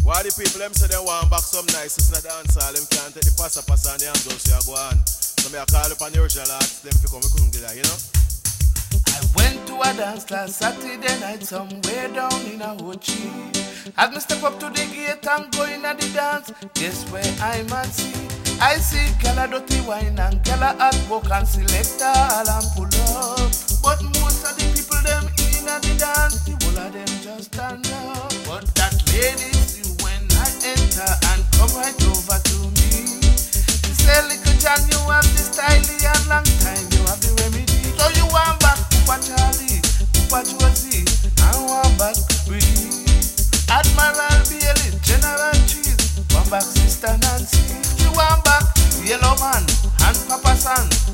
Why the people them say they want back some nice, it's not dance all them can't take the passa and the hands just say go on. So me I call up on the original artist them fi come we couldn't get that, you know? I went to a dance last Saturday night somewhere down in a Ho-Chi. As me step up to the gate and go in at the dance, guess where I man see? I see gala dirty wine and gala hot walk and selector and pull up. But most of the people them in at the dance, the whole of them just stand up. But that lady see when I enter and come right over to me. She say, little John, you have the style and long time you have the remedy. So you want back Papa Charlie, Papa Josie, and one back Brady. Admiral Bailey, General Cheese, one back Sister Nancy. You want back Yellow Man and Papa San.